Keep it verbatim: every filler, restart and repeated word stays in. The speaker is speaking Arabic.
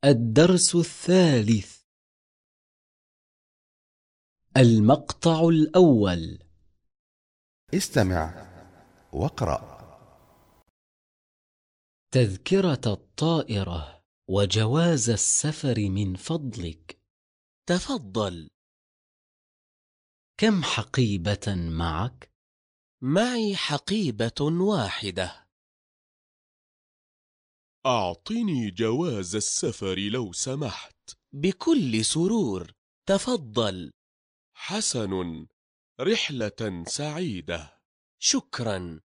الدرس الثالث. المقطع الأول. استمع واقرأ. تذكرة الطائرة وجواز السفر من فضلك. تفضل. كم حقيبة معك؟ معي حقيبة واحدة. أعطني جواز السفر لو سمحت. بكل سرور، تفضل. حسن، رحلة سعيدة. شكرا.